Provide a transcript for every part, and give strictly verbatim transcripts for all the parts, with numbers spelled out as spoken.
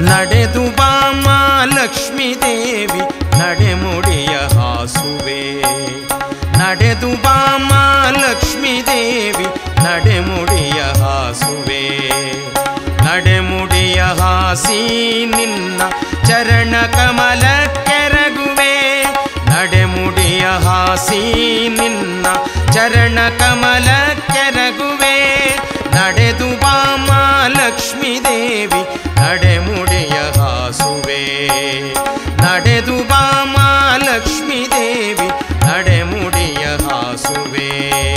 ನಡೆದು ಬಾಮ ಲಕ್ಷ್ಮೀ ದೇವಿ ನಡೆಮುಡಿಯ ಹಾಸುವೆ. ನಡೆದು ಬಾಮ ಲಕ್ಷ್ಮೀ ದೇವಿ ನಡೆಮುಡಿಯ ಹಾಸುವೆ. ನಡೆಮುಡಿಯ ಹಾಸಿ ನಿನ್ನ ಚರಣ ಕಮಲ ಕೆರಗುವೆ. ನಡೆಮುಡಿಯ ಹಾಸಿ ನಿನ್ನ ಚರಣ ಕಮಲ ಕೆರಗುವೆ. ನಡೆದು ಬಾಮ ಲಕ್ಷ್ಮೀ ದೇವಿ ನಡೆಮುಡಿಯ ಹಾಸುವೆ. ನಡೆದು ಬಾಮ ಲಕ್ಷ್ಮೀ ದೇವಿ ನಡೆಮುಡಿಯ ಹಾಸುವೆ.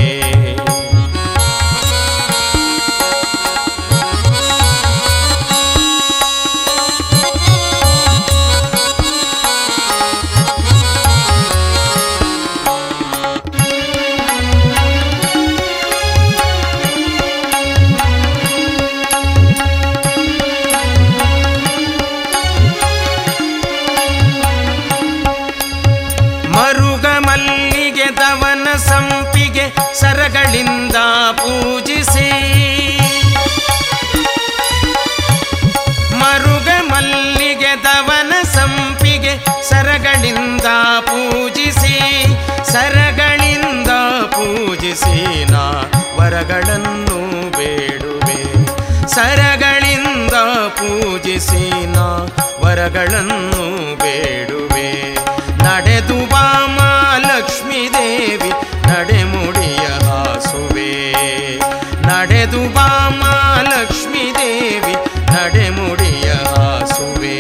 ದವನ ಸಂಪಿಗೆ ಸರಗಳಿಂದ ಪೂಜಿಸಿ. ಮರುಗ ಮಲ್ಲಿಗೆ ದವನ ಸಂಪಿಗೆ ಸರಗಳಿಂದ ಪೂಜಿಸಿ. ಸರಗಳಿಂದ ಪೂಜಿಸಿ ನಾ ವರಗಳನ್ನು ಬೇಡುವೆ. ಸರಗಳಿಂದ ಪೂಜಿಸಿ ನಾ ವರಗಳನ್ನು ಬೇಡುವೆ. ನಡೆದು ಬಾಮ ಲಕ್ಷ್ಮೀ ದೇವಿ ನಡೆಮುಡಿಯ ಹಾಸುವೆ. ನಡೆದು ಬಾಮ ಲಕ್ಷ್ಮೀ ದೇವಿ ನಡೆಮುಡಿಯ ಹಾಸುವೆ.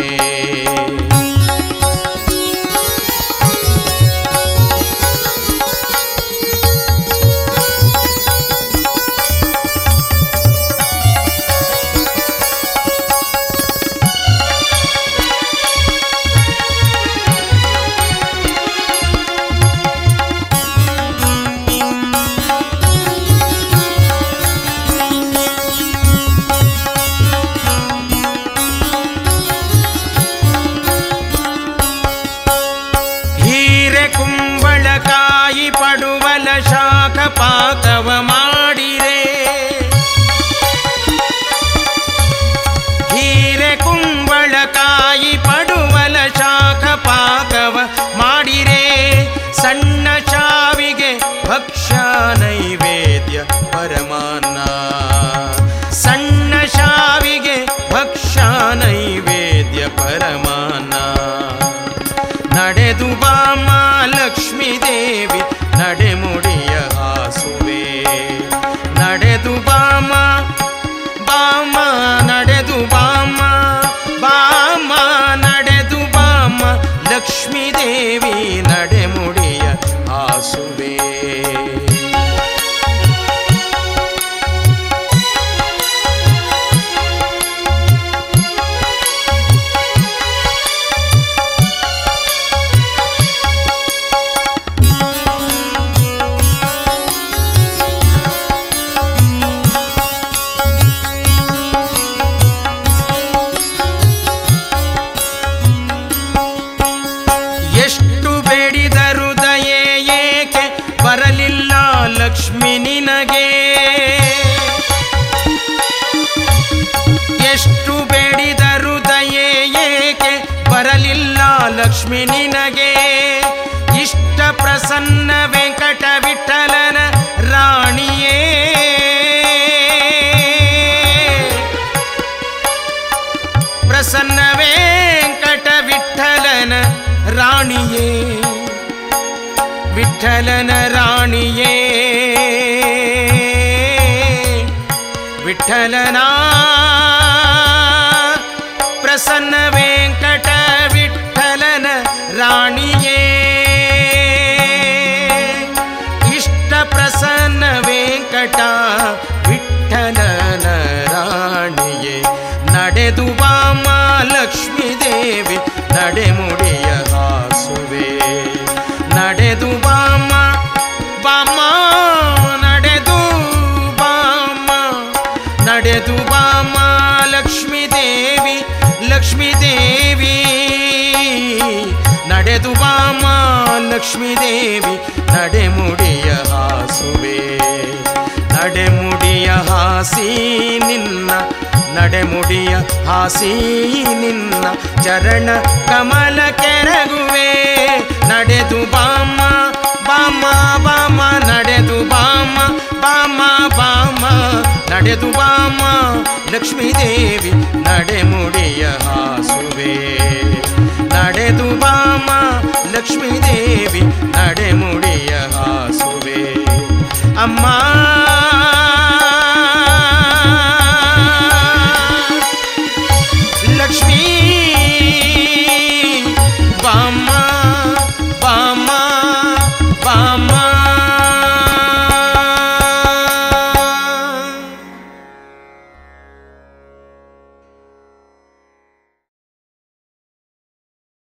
ಕುಂಬಳಕಾಯಿ ಪಡುವಲ ಶಾಖ ಪಾಕವ ಮಾಡಿರೆ. ಹೀರೆ ಕುಂಬಳಕಾಯಿ ಪಡುವಲ ಶಾಖ ಪಾಕವ ಮಾಡಿರೆ. ಸಣ್ಣ ಶಾವಿಗೆ ಭಕ್ಷ್ಯ ನೈವೇದ್ಯ ಪರಮಾನ್ನ. ಸಣ್ಣ ಶಾವಿಗೆ ಭಕ್ಷ್ಯ ನೈವೇದ್ಯ ಪರಮಾನ್ನ. ನಡೆದು ಬಾಮ ಲಕ್ಷ್ಮೀ ದೇವಿ ನಡೆಮುಡಿಯ ಹಾಸುವೆ. ನಡೆದು ಬಾಮ ಬಾಮ ನಡೆದು ಬಾಮ ಬಾಮ ನಡೆದು ಬಾಮ ಲಕ್ಷ್ಮೀ ದೇವಿ ನಡೆಮುಡಿಯ ಹಾಸುವೆ. ಬರಲಿಲ್ಲ ಲಕ್ಷ್ಮಿ ನಿನಗೆ. ಎಷ್ಟು ಬೇಡಿದರು ದಯೆ ಏಕೆ ಬರಲಿಲ್ಲ ಲಕ್ಷ್ಮಿ ನಿನಗೆ. ಇಷ್ಟ ಪ್ರಸನ್ನ ವೆಂಕಟ ವಿಠಲನ ರಾಣಿಯೇ. ಪ್ರಸನ್ನ ವೆಂಕಟ ವಿಠಲನ ರಾಣಿಯೇ. ವಿಠಲನ ರಾಣಿಯೇ. ವಿಠಲನ ಪ್ರಸನ್ನ ವೆಂಕಟ ವಿಠಲನ ರಾಣಿಯೇ. ಇಷ್ಟ ಪ್ರಸನ್ನ ವೆಂಕಟ ವಿಠಲನ ರಾಣಿಯೇ. ನಡೆದು ಬಾಮ ಲಕ್ಷ್ಮೀ ದೇವಿ ನಡೆಮುಡಿಯ ಹಾಸುವೆ. ನಡೆದು ಬಾಮ ಬಾಮ ನಡೆದು ಬಾಮ ನಡೆದು ಬಾಮ ಲಕ್ಷ್ಮೀ ದೇವಿ ಲಕ್ಷ್ಮೀ ದೇವಿ ನಡೆದು ಬಾಮ ಲಕ್ಷ್ಮೀ ದೇವಿ ನಡೆಮುಡಿಯ ಹಾಸುವೆ. ನಡೆಮುಡಿಯ ಹಾಸಿ ನಿನ್ನ ನಡೆಮುಡಿಯ ಹಾಸಿ ನಿನ್ನ ಚರಣ ಕಮಲ ಕೆರಗುವೆ ನಡೆದು ಬಾಮ ಬಾಮ ಬಾಮ ನಡೆದು ಬಾಮ ಬಾಮ ಬಾಮ ನಡೆದು ಬಾಮ ಲಕ್ಷ್ಮೀದೇವಿ ನಡೆಮುಡಿಯ ಹಾಸುವೆ ನಡೆದು ಬಾಮ ಲಕ್ಷ್ಮೀದೇವಿ